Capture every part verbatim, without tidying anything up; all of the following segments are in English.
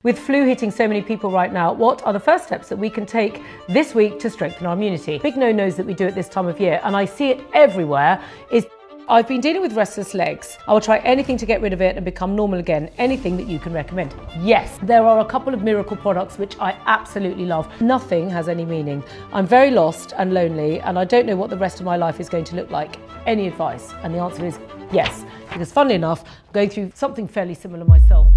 With flu hitting so many people right now, what are the first steps that we can take this week to strengthen our immunity? Big no-nos that we do at this time of year, and I see it everywhere, is I've been dealing with restless legs. I will try anything to get rid of it and become normal again. Anything that you can recommend. Yes, there are a couple of miracle products which I absolutely love. Nothing has any meaning. I'm very lost and lonely, and I don't know what the rest of my life is going to look like. Any advice? And the answer is yes, because funnily enough, I'm going through something fairly similar myself.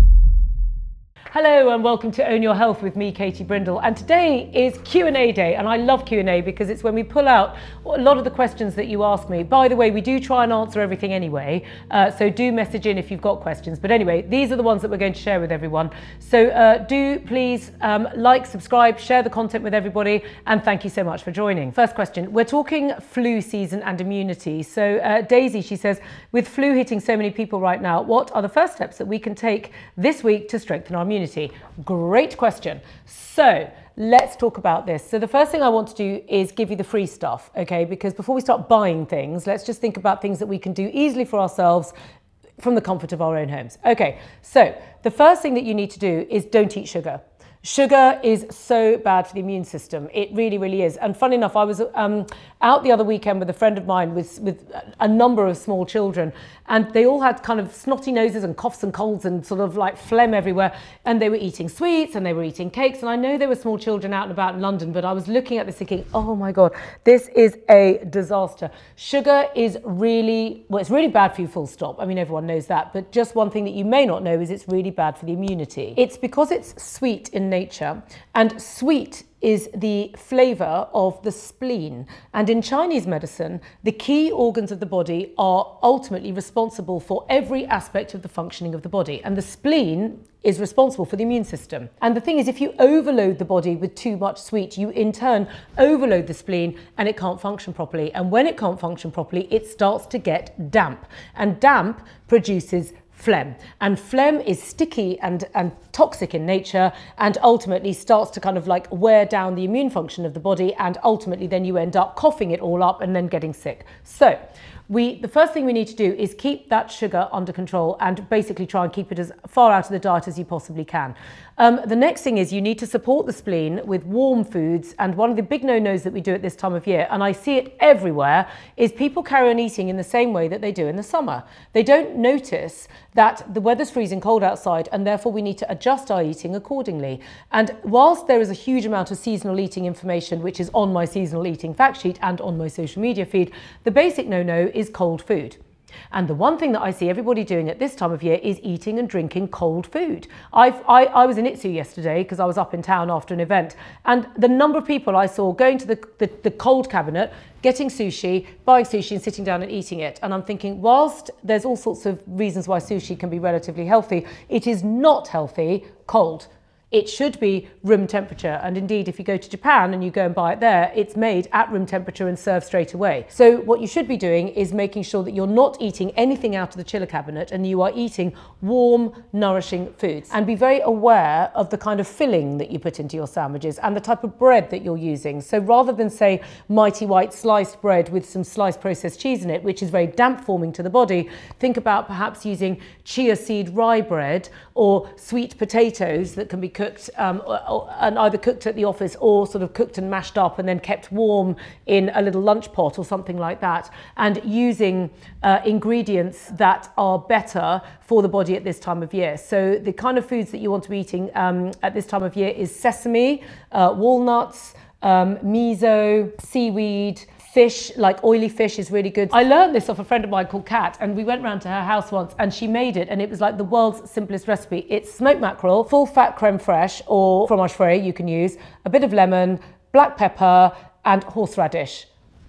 Hello and welcome to Own Your Health with me, Katie Brindle, and today is Q and A day, and I love Q and A because it's when we pull out a lot of the questions that you ask me. By the way, we do try and answer everything anyway, uh, so do message in if you've got questions. But anyway, these are the ones that we're going to share with everyone. So uh, do please um, like, subscribe, share the content with everybody, and thank you so much for joining. First question, we're talking flu season and immunity. So uh, Daisy, she says, with flu hitting so many people right now, what are the first steps that we can take this week to strengthen our immunity? Great question. So let's talk about this. So the first thing I want to do is give you the free stuff, okay? Because before we start buying things, let's just think about things that we can do easily for ourselves from the comfort of our own homes. Okay, so the first thing that you need to do is don't eat sugar. Sugar is so bad for the immune system. It really, really is. And funny enough, I was um, out the other weekend with a friend of mine with, with a number of small children, and they all had kind of snotty noses and coughs and colds and sort of like phlegm everywhere. And they were eating sweets and they were eating cakes. And I know there were small children out and about in London, but I was looking at this thinking, oh my God, this is a disaster. Sugar is really, well, it's really bad for you, full stop. I mean, everyone knows that. But just one thing that you may not know is it's really bad for the immunity. It's because it's sweet in nature, and sweet is the flavour of the spleen. And in Chinese medicine, the key organs of the body are ultimately responsible for every aspect of the functioning of the body. And the spleen is responsible for the immune system. And the thing is, if you overload the body with too much sweet, you in turn overload the spleen and it can't function properly. And when it can't function properly, it starts to get damp. And damp produces phlegm, and phlegm is sticky and, and toxic in nature, and ultimately starts to kind of like wear down the immune function of the body, and ultimately then you end up coughing it all up and then getting sick. So we, the first thing we need to do is keep that sugar under control and basically try and keep it as far out of the diet as you possibly can. Um, the next thing is you need to support the spleen with warm foods, and one of the big no-nos that we do at this time of year, and I see it everywhere, is people carry on eating in the same way that they do in the summer. They don't notice that the weather's freezing cold outside, and therefore we need to adjust our eating accordingly. And whilst there is a huge amount of seasonal eating information, which is on my seasonal eating fact sheet and on my social media feed, the basic no-no is cold food. And the one thing that I see everybody doing at this time of year is eating and drinking cold food. I've, I, I was in Itsu yesterday because I was up in town after an event, and the number of people I saw going to the, the, the cold cabinet, getting sushi, buying sushi and sitting down and eating it. And I'm thinking, whilst there's all sorts of reasons why sushi can be relatively healthy, it is not healthy cold. It should be room temperature. And indeed, if you go to Japan and you go and buy it there, it's made at room temperature and served straight away. So what you should be doing is making sure that you're not eating anything out of the chiller cabinet, and you are eating warm, nourishing foods. And be very aware of the kind of filling that you put into your sandwiches and the type of bread that you're using. So rather than say Mighty White sliced bread with some sliced processed cheese in it, which is very damp forming to the body, think about perhaps using chia seed rye bread or sweet potatoes that can be cooked um, or, or, and either cooked at the office or sort of cooked and mashed up and then kept warm in a little lunch pot or something like that, and using uh, ingredients that are better for the body at this time of year. So the kind of foods that you want to be eating um, at this time of year is sesame, uh, walnuts, um, miso, seaweed, fish, like oily fish is really good. I learned this off a friend of mine called Kat, and we went round to her house once and she made it, and it was like the world's simplest recipe. It's smoked mackerel, full fat creme fraiche or fromage frais you can use, a bit of lemon, black pepper and horseradish.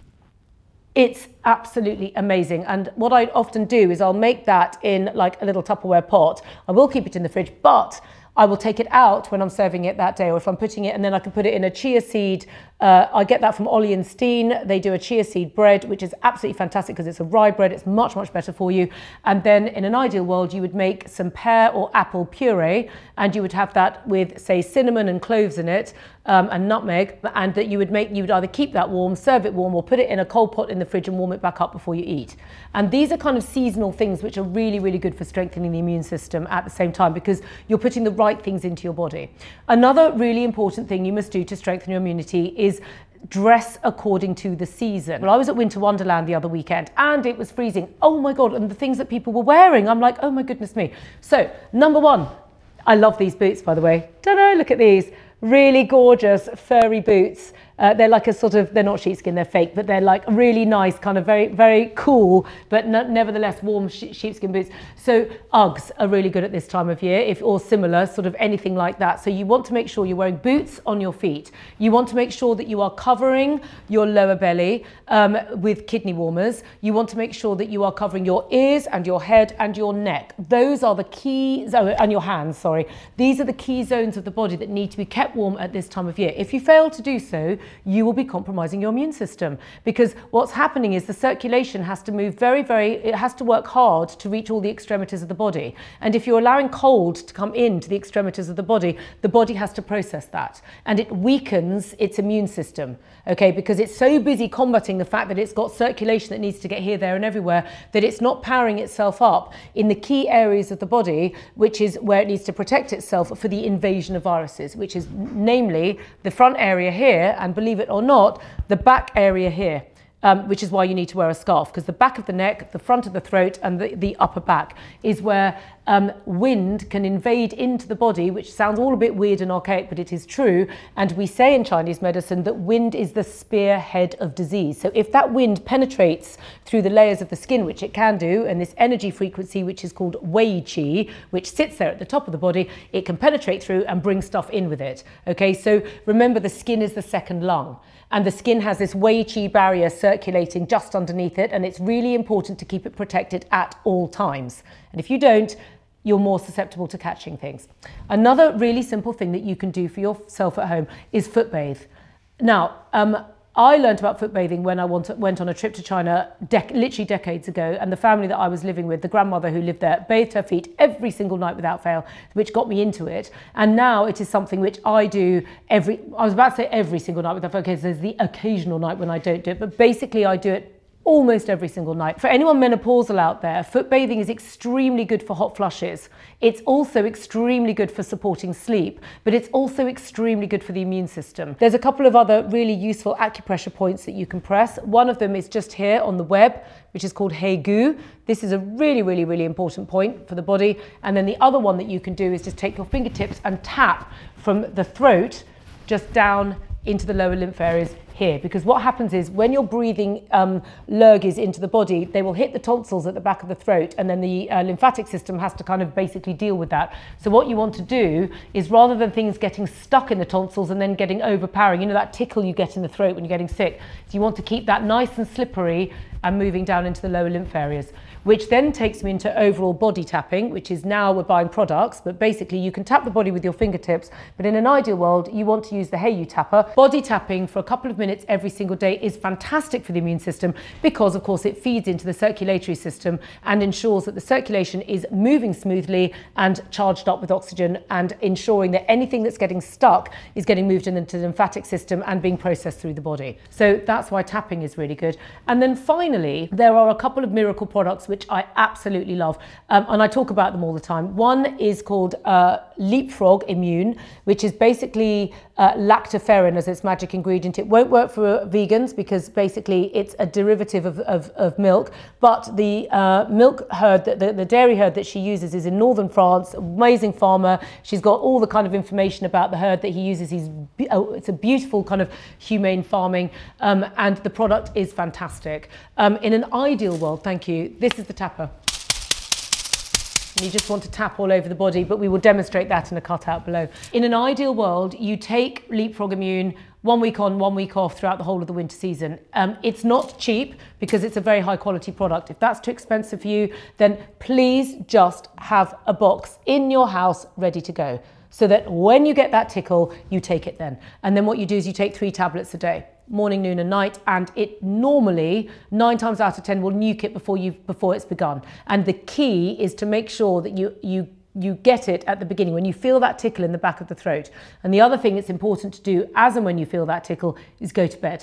It's absolutely amazing. And what I often do is I'll make that in like a little Tupperware pot. I will keep it in the fridge, but I will take it out when I'm serving it that day, or if I'm putting it, and then I can put it in a chia seed Uh, I get that from Ollie and Steen. They do a chia seed bread, which is absolutely fantastic because it's a rye bread. It's much, much better for you. And then in an ideal world, you would make some pear or apple puree, and you would have that with, say, cinnamon and cloves in it, um, and nutmeg, and that you would make, you would either keep that warm, serve it warm, or put it in a cold pot in the fridge and warm it back up before you eat. And these are kind of seasonal things which are really, really good for strengthening the immune system at the same time, because you're putting the right things into your body. Another really important thing you must do to strengthen your immunity is dress according to the season. Well, I was at Winter Wonderland the other weekend and it was freezing. Oh my God, and the things that people were wearing, I'm like, oh my goodness me. So number one, I love these boots, by the way. Ta-da, look at these. Really gorgeous furry boots. Uh, they're like a sort of, they're not sheepskin, they're fake, but they're like really nice, kind of very, very cool, but no, nevertheless warm she sheepskin boots. So Uggs are really good at this time of year, if or similar, sort of anything like that. So you want to make sure you're wearing boots on your feet. You want to make sure that you are covering your lower belly um, with kidney warmers. You want to make sure that you are covering your ears and your head and your neck. Those are the key, oh, and your hands, sorry. These are the key zones of the body that need to be kept warm at this time of year. If you fail to do so, you will be compromising your immune system, because what's happening is the circulation has to move very, very, it has to work hard to reach all the extremities of the body. And if you're allowing cold to come into the extremities of the body, the body has to process that, and it weakens its immune system, okay, because it's so busy combating the fact that it's got circulation that needs to get here, there and everywhere, that it's not powering itself up in the key areas of the body, which is where it needs to protect itself for the invasion of viruses, which is namely the front area here, and believe it or not, the back area here. Um, which is why you need to wear a scarf, because the back of the neck, the front of the throat and the, the upper back is where um, wind can invade into the body, which sounds all a bit weird and archaic, but it is true. And we say in Chinese medicine that wind is the spearhead of disease. So if that wind penetrates through the layers of the skin, which it can do, and this energy frequency, which is called Wei Qi, which sits there at the top of the body, it can penetrate through and bring stuff in with it. Okay, so remember, the skin is the second lung. And the skin has this Wei Qi barrier circulating just underneath it, and it's really important to keep it protected at all times. And if you don't, you're more susceptible to catching things. Another really simple thing that you can do for yourself at home is foot bathe. Now, um, I learned about foot bathing when I went on a trip to China dec literally decades ago, and the family that I was living with, the grandmother who lived there, bathed her feet every single night without fail, which got me into it. And now it is something which I do every, I was about to say every single night without fail, because there's the occasional night when I don't do it, but basically I do it almost every single night. For anyone menopausal out there, foot bathing is extremely good for hot flushes. It's also extremely good for supporting sleep, but it's also extremely good for the immune system. There's a couple of other really useful acupressure points that you can press. One of them is just here on the web, which is called He Gu. This is a really, really, really important point for the body. And then the other one that you can do is just take your fingertips and tap from the throat just down into the lower lymph areas here, because what happens is when you're breathing um, lurgies into the body, they will hit the tonsils at the back of the throat, and then the uh, lymphatic system has to kind of basically deal with that. So what you want to do is, rather than things getting stuck in the tonsils and then getting overpowering, you know that tickle you get in the throat when you're getting sick, so you want to keep that nice and slippery and moving down into the lower lymph areas. Which then takes me into overall body tapping, which is now we're buying products, but basically you can tap the body with your fingertips, but in an ideal world, you want to use the Heyu tapper. Body tapping for a couple of minutes every single day is fantastic for the immune system, because of course it feeds into the circulatory system and ensures that the circulation is moving smoothly and charged up with oxygen, and ensuring that anything that's getting stuck is getting moved into the lymphatic system and being processed through the body. So that's why tapping is really good. And then finally, there are a couple of miracle products which I absolutely love, um, and I talk about them all the time. One is called uh, Leapfrog Immune, which is basically uh, lactoferrin as its magic ingredient. It won't work for vegans because basically it's a derivative of, of, of milk, but the uh, milk herd, the, the, the dairy herd that she uses is in northern France, amazing farmer. She's got all the kind of information about the herd that he uses. He's, oh, it's a beautiful kind of humane farming, um, and the product is fantastic. Um, in an ideal world, thank you, this is the tapper. And you just want to tap all over the body, but we will demonstrate that in a cutout below. In an ideal world, you take Leapfrog Immune one week on, one week off throughout the whole of the winter season. Um, it's not cheap because it's a very high quality product. If that's too expensive for you, then please just have a box in your house ready to go. so that when you get that tickle, you take it then. And then what you do is you take three tablets a day, morning, noon and night, and it normally nine times out of ten will nuke it before you before it's begun. And the key is to make sure that you you you get it at the beginning when you feel that tickle in the back of the throat. And the other thing it's important to do as and when you feel that tickle is go to bed.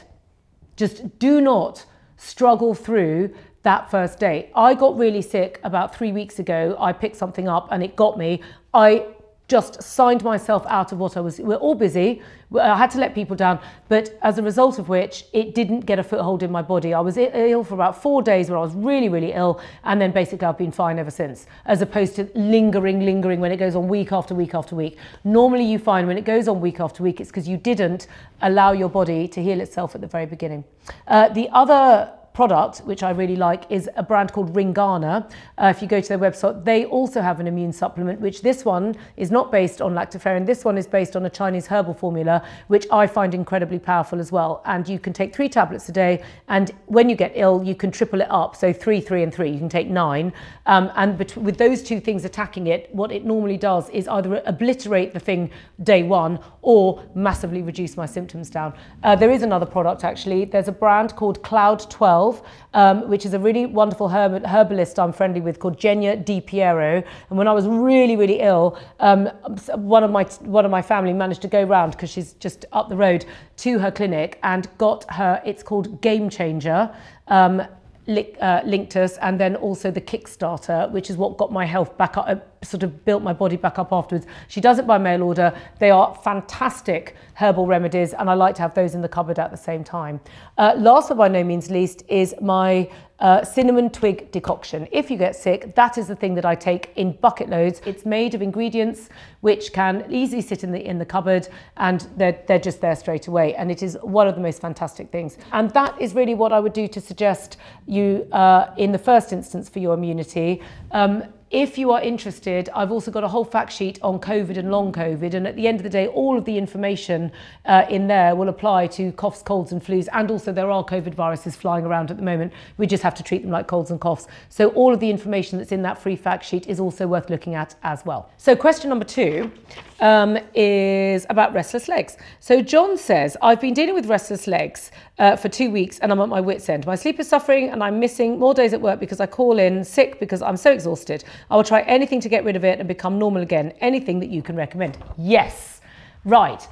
Just do not struggle through that first day. I got really sick about three weeks ago. I picked something up and it got me. I just signed myself out of what I was, we're all busy. I had to let people down, but as a result of which it didn't get a foothold in my body. I was ill for about four days where I was really, really ill. And then basically I've been fine ever since, as opposed to lingering, lingering when it goes on week after week after week. Normally you find when it goes on week after week, it's because you didn't allow your body to heal itself at the very beginning. Uh, the other product, which I really like, is a brand called Ringana. Uh, if you go to their website, they also have an immune supplement, which this one is not based on lactoferrin. This one is based on a Chinese herbal formula, which I find incredibly powerful as well. And you can take three tablets a day. And when you get ill, you can triple it up. So three, three and three, you can take nine. Um, and bet- with those two things attacking it, what it normally does is either obliterate the thing day one or massively reduce my symptoms down. Uh, there is another product actually. There's a brand called Cloud twelve, Um, which is a really wonderful herb- herbalist I'm friendly with called Genia Di Piero. And when I was really, really ill, um, one of my one of my family managed to go round, because she's just up the road, to her clinic and got her, it's called Game Changer, um, li- uh, Linctus, and then also the Kickstarter, which is what got my health back up, uh, sort of built my body back up afterwards. She does it by mail order. They are fantastic herbal remedies, and I like to have those in the cupboard at the same time. Uh, last but by no means least is my uh, cinnamon twig decoction. If you get sick, that is the thing that I take in bucket loads. It's made of ingredients which can easily sit in the in the cupboard, and they're, they're just there straight away. And it is one of the most fantastic things. And that is really what I would do to suggest you uh, in the first instance for your immunity. Um, If you are interested, I've also got a whole fact sheet on COVID and long COVID. And at the end of the day, all of the information uh, in there will apply to coughs, colds and flus. And also there are COVID viruses flying around at the moment. We just have to treat them like colds and coughs. So all of the information that's in that free fact sheet is also worth looking at as well. So question number two um, is about restless legs. So John says, I've been dealing with restless legs uh, for two weeks and I'm at my wit's end. My sleep is suffering and I'm missing more days at work because I call in sick because I'm so exhausted. I will try anything to get rid of it and become normal again. Anything that you can recommend? Yes. Right.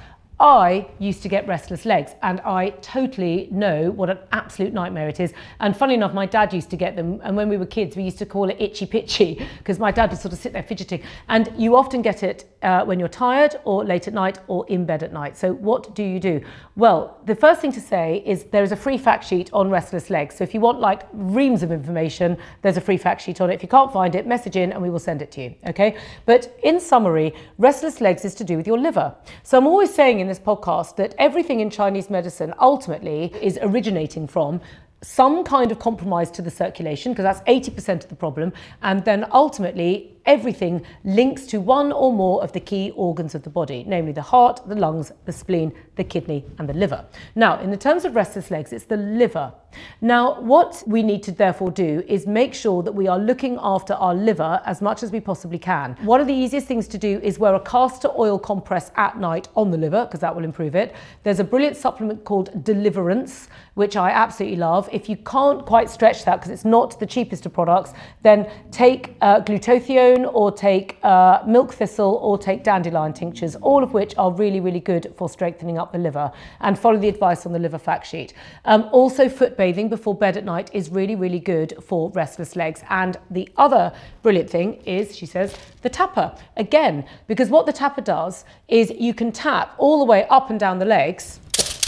I used to get restless legs and I totally know what an absolute nightmare it is. And funny enough, my dad used to get them. And when we were kids, we used to call it itchy pitchy because my dad would sort of sit there fidgeting. And you often get it uh, when you're tired or late at night or in bed at night. So what do you do? Well, the first thing to say is there is a free fact sheet on restless legs. So if you want like reams of information, there's a free fact sheet on it. If you can't find it, message in and we will send it to you. Okay. But in summary, restless legs is to do with your liver. So I'm always saying in this podcast that everything in Chinese medicine ultimately is originating from some kind of compromise to the circulation, because that's eighty percent of the problem. And then ultimately everything links to one or more of the key organs of the body, namely the heart, the lungs, the spleen, the kidney and the liver. Now, in the terms of restless legs, it's the liver. Now, what we need to therefore do is make sure that we are looking after our liver as much as we possibly can. One of the easiest things to do is wear a castor oil compress at night on the liver, because that will improve it. There's a brilliant supplement called Deliverance, which I absolutely love. If you can't quite stretch that, because it's not the cheapest of products, then take uh, glutathione or take uh, milk thistle or take dandelion tinctures, all of which are really, really good for strengthening up the liver, and follow the advice on the liver fact sheet. Um, also, foot bathing before bed at night is really, really good for restless legs. And the other brilliant thing is, she says, the tapper. Again, because what the tapper does is you can tap all the way up and down the legs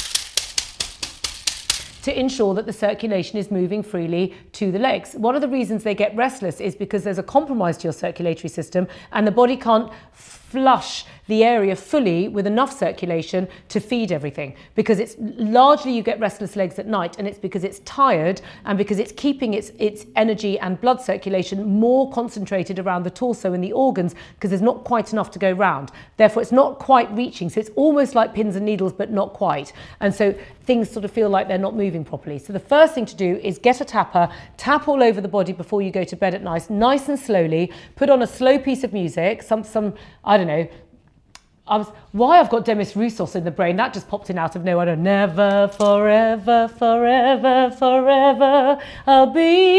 to ensure that the circulation is moving freely to the legs. One of the reasons they get restless is because there's a compromise to your circulatory system and the body can't flush the area fully with enough circulation to feed everything, because it's largely you get restless legs at night, and it's because it's tired and because it's keeping its its energy and blood circulation more concentrated around the torso and the organs, because there's not quite enough to go round. Therefore it's not quite reaching, so it's almost like pins and needles but not quite, and so things sort of feel like they're not moving properly. So the first thing to do is get a tapper, tap all over the body before you go to bed at night, nice and slowly. Put on a slow piece of music, some some I don't know, I was, why I've got Demis Roussos in the brain, that just popped in out of nowhere. Never, forever, forever, forever, I'll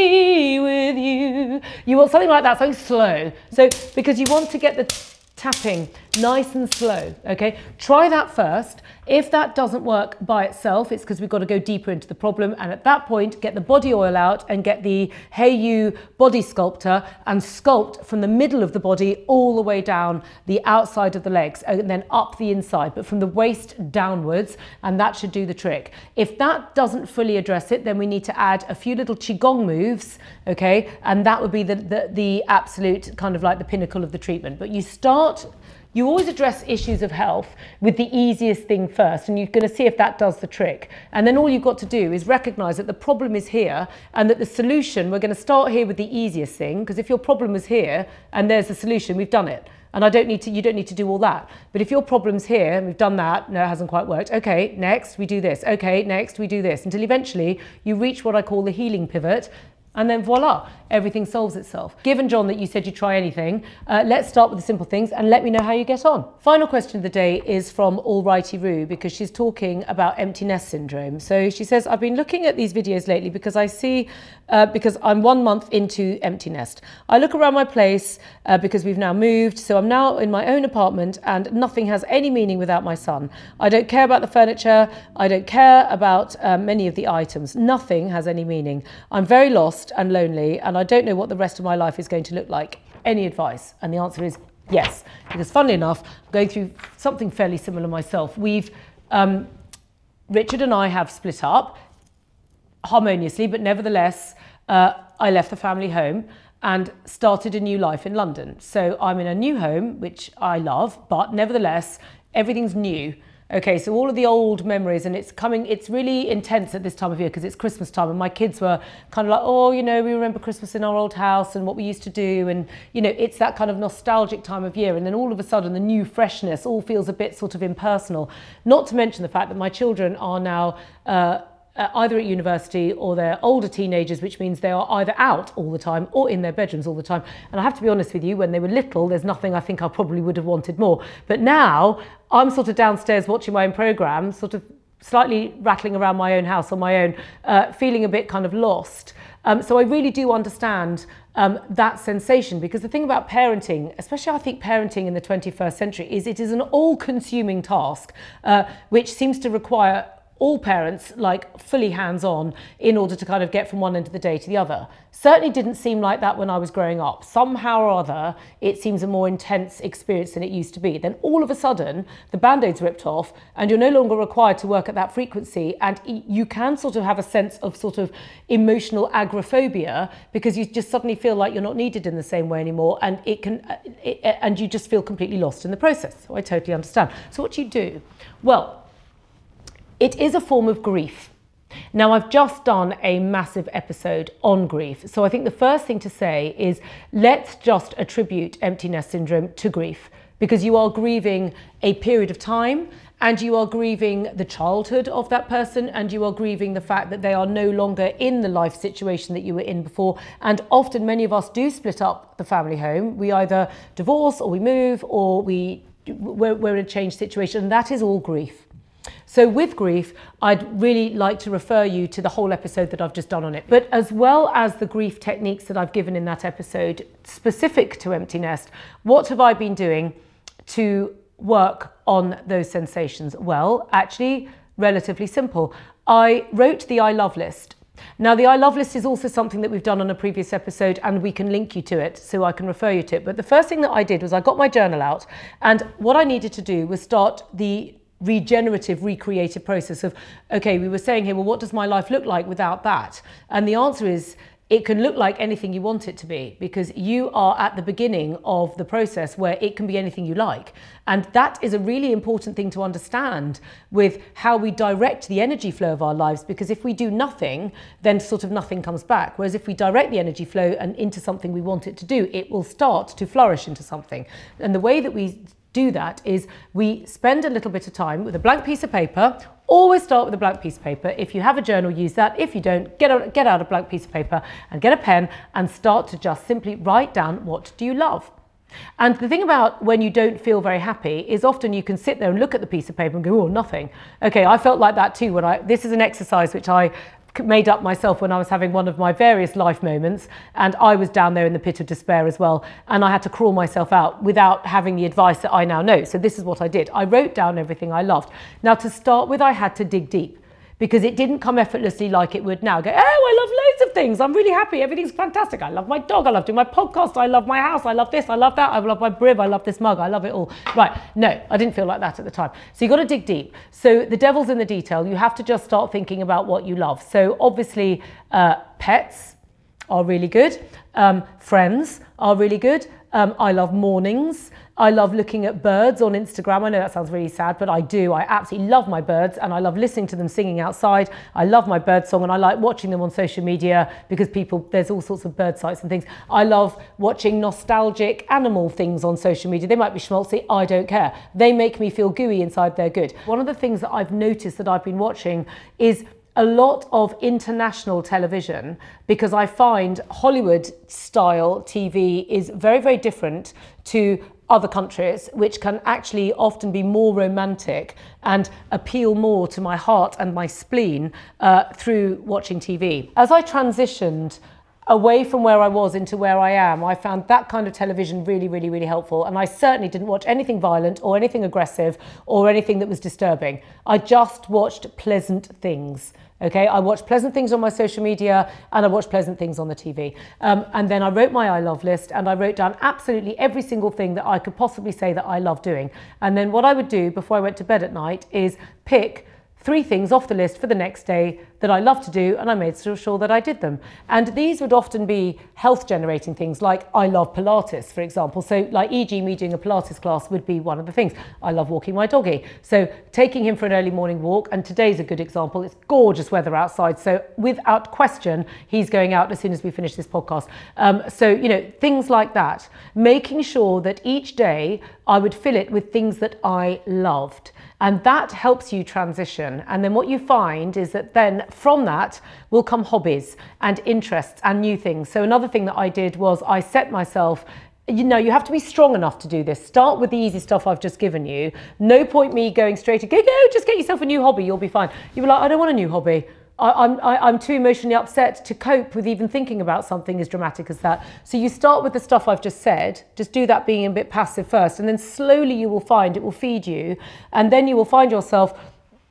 be with you. You want something like that, something slow. So, because you want to get the tapping nice and slow, okay? Try that first. If that doesn't work by itself, it's because we've got to go deeper into the problem. And at that point, get the body oil out and get the Hey You body sculptor and sculpt from the middle of the body all the way down the outside of the legs and then up the inside, but from the waist downwards, and that should do the trick. If that doesn't fully address it, then we need to add a few little Qigong moves, okay? And that would be the, the, the absolute kind of like the pinnacle of the treatment. But you start You always address issues of health with the easiest thing first, and you're going to see if that does the trick. And then all you've got to do is recognize that the problem is here and that the solution, we're going to start here with the easiest thing, because if your problem is here and there's the solution, we've done it. And I don't need to, you don't need to do all that. But if your problem's here and we've done that, no, it hasn't quite worked. Okay, next we do this. Okay, next we do this, until eventually you reach what I call the healing pivot. And then voila, everything solves itself. Given, John, that you said you'd try anything, uh, let's start with the simple things and let me know how you get on. Final question of the day is from Alrighty Roo, because she's talking about empty nest syndrome. So she says, I've been looking at these videos lately because I see, uh, because I'm one month into empty nest. I look around my place uh, because we've now moved. So I'm now in my own apartment and nothing has any meaning without my son. I don't care about the furniture. I don't care about uh, many of the items. Nothing has any meaning. I'm very lost and lonely, and I don't know what the rest of my life is going to look like. Any advice? And the answer is yes, because funnily enough, I'm going through something fairly similar myself. We've, um, Richard and I have split up harmoniously, but nevertheless, uh, I left the family home and started a new life in London. So I'm in a new home, which I love, but nevertheless, everything's new. Okay, so all of the old memories, and it's coming, it's really intense at this time of year because it's Christmas time, and my kids were kind of like, oh, you know, we remember Christmas in our old house and what we used to do, and, you know, it's that kind of nostalgic time of year, and then all of a sudden the new freshness all feels a bit sort of impersonal. Not to mention the fact that my children are now uh, Uh, either at university or they're older teenagers, which means they are either out all the time or in their bedrooms all the time. And I have to be honest with you, when they were little, there's nothing I think I probably would have wanted more. But now I'm sort of downstairs watching my own programme, sort of slightly rattling around my own house on my own, uh, feeling a bit kind of lost. Um, so I really do understand um, that sensation, because the thing about parenting, especially I think parenting in the twenty-first century, is it is an all-consuming task, uh, which seems to require all parents like fully hands-on in order to kind of get from one end of the day to the other. Certainly didn't seem like that when I was growing up. Somehow or other, it seems a more intense experience than it used to be. Then all of a sudden, the Band-Aid's ripped off and you're no longer required to work at that frequency, and you can sort of have a sense of sort of emotional agoraphobia, because you just suddenly feel like you're not needed in the same way anymore, and it can, it, and you just feel completely lost in the process. So I totally understand. So what do you do? Well, it is a form of grief. Now, I've just done a massive episode on grief. So I think the first thing to say is let's just attribute empty nest syndrome to grief, because you are grieving a period of time, and you are grieving the childhood of that person, and you are grieving the fact that they are no longer in the life situation that you were in before. And often many of us do split up the family home. We either divorce or we move, or we, we're, we're in a changed situation, and that is all grief. So with grief, I'd really like to refer you to the whole episode that I've just done on it. But as well as the grief techniques that I've given in that episode specific to empty nest, what have I been doing to work on those sensations? Well, actually, relatively simple. I wrote the I love list. Now, the I love list is also something that we've done on a previous episode, and we can link you to it so I can refer you to it. But the first thing that I did was I got my journal out, and what I needed to do was start the regenerative, recreative process of, okay, we were saying here, well, what does my life look like without that? And the answer is, it can look like anything you want it to be, because you are at the beginning of the process where it can be anything you like. And that is a really important thing to understand with how we direct the energy flow of our lives, because if we do nothing, then sort of nothing comes back. Whereas if we direct the energy flow and into something we want it to do, it will start to flourish into something. And the way that we do that is we spend a little bit of time with a blank piece of paper. Always start with a blank piece of paper. If you have a journal, use that. If you don't, get out, get out a blank piece of paper and get a pen and start to just simply write down, what do you love? And the thing about when you don't feel very happy is often you can sit there and look at the piece of paper and go, oh, nothing. Okay, I felt like that too when I, this is an exercise which I made up myself when I was having one of my various life moments, and I was down there in the pit of despair as well, and I had to crawl myself out without having the advice that I now know. So this is what I did. I wrote down everything I loved. Now, to start with, I had to dig deep, because it didn't come effortlessly like it would now. Go, oh, I love loads of things. I'm really happy. Everything's fantastic. I love my dog. I love doing my podcast. I love my house. I love this. I love that. I love my brib. I love this mug. I love it all. Right. No, I didn't feel like that at the time. So you've got to dig deep. So the devil's in the detail. You have to just start thinking about what you love. So obviously, uh, pets are really good. Um, friends are really good. Um, I love mornings. I love looking at birds on Instagram. I know that sounds really sad, but I do. I absolutely love my birds, and I love listening to them singing outside. I love my bird song, and I like watching them on social media because people, there's all sorts of bird sites and things. I love watching nostalgic animal things on social media. They might be schmaltzy, I don't care. They make me feel gooey inside, they're good. One of the things that I've noticed that I've been watching is a lot of international television, because I find Hollywood style T V is very, very different to other countries, which can actually often be more romantic and appeal more to my heart and my spleen uh, through watching T V. As I transitioned away from where I was into where I am, I found that kind of television really, really, really helpful. And I certainly didn't watch anything violent or anything aggressive or anything that was disturbing. I just watched pleasant things. Okay, I watched pleasant things on my social media, and I watched pleasant things on the T V. Um, and then I wrote my I love list, and I wrote down absolutely every single thing that I could possibly say that I love doing. And then what I would do before I went to bed at night is pick three things off the list for the next day that I love to do, and I made sure that I did them. And these would often be health generating things, like I love Pilates, for example. So like, for example, me doing a Pilates class would be one of the things. I love walking my doggy. So taking him for an early morning walk, and today's a good example. It's gorgeous weather outside. So without question, he's going out as soon as we finish this podcast. Um, so, you know, things like that, making sure that each day I would fill it with things that I loved. And that helps you transition. And then what you find is that then from that will come hobbies and interests and new things. So another thing that I did was I set myself, you know, you have to be strong enough to do this. Start with the easy stuff I've just given you. No point me going straight to go, go, just get yourself a new hobby, you'll be fine. You'll be like, I don't want a new hobby. I, I'm, I, I'm too emotionally upset to cope with even thinking about something as dramatic as that. So you start with the stuff I've just said, just do that being a bit passive first, and then slowly you will find it will feed you, and then you will find yourself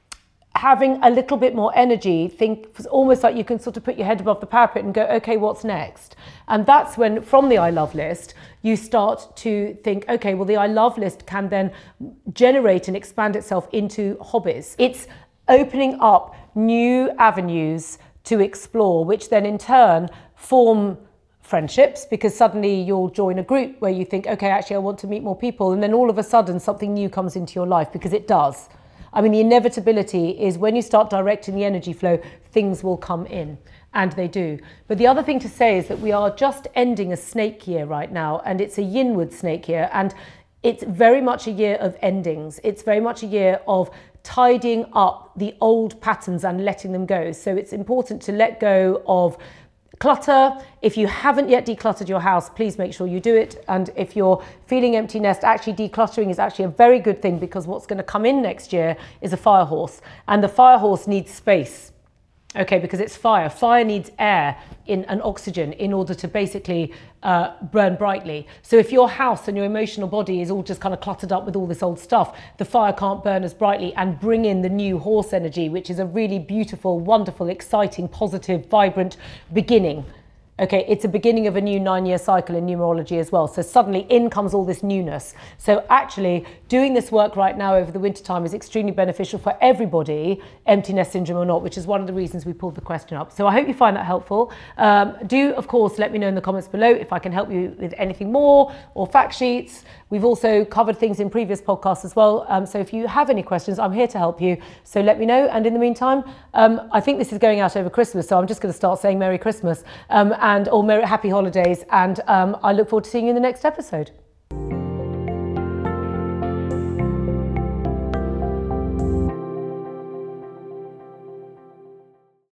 having a little bit more energy. Think almost like you can sort of put your head above the parapet and go, okay, what's next? And that's when, from the I love list, you start to think, okay, well, the I love list can then generate and expand itself into hobbies. It's opening up new avenues to explore, which then in turn form friendships, because suddenly you'll join a group where you think, okay, actually I want to meet more people, and then all of a sudden something new comes into your life, because it does. I mean, the inevitability is when you start directing the energy flow, things will come in, and they do. But the other thing to say is that we are just ending a snake year right now, and it's a yinward snake year, and it's very much a year of endings. It's very much a year of tidying up the old patterns and letting them go. So it's important to let go of clutter. If you haven't yet decluttered your house, please make sure you do it. And if you're feeling empty nest, actually decluttering is actually a very good thing, because what's going to come in next year is a fire horse, and the fire horse needs space. Okay, because it's fire. Fire needs air in and oxygen in order to basically uh, burn brightly. So if your house and your emotional body is all just kind of cluttered up with all this old stuff, the fire can't burn as brightly and bring in the new horse energy, which is a really beautiful, wonderful, exciting, positive, vibrant beginning. Okay, it's a beginning of a new nine-year cycle in numerology as well. So suddenly in comes all this newness. So actually doing this work right now over the winter time is extremely beneficial for everybody, empty nest syndrome or not, which is one of the reasons we pulled the question up. So I hope you find that helpful. Um, do, of course, let me know in the comments below if I can help you with anything more, or fact sheets. We've also covered things in previous podcasts as well. Um, so if you have any questions, I'm here to help you. So let me know. And in the meantime, um, I think this is going out over Christmas, so I'm just going to start saying Merry Christmas. Um, and or Merry Happy Holidays, and um, I look forward to seeing you in the next episode.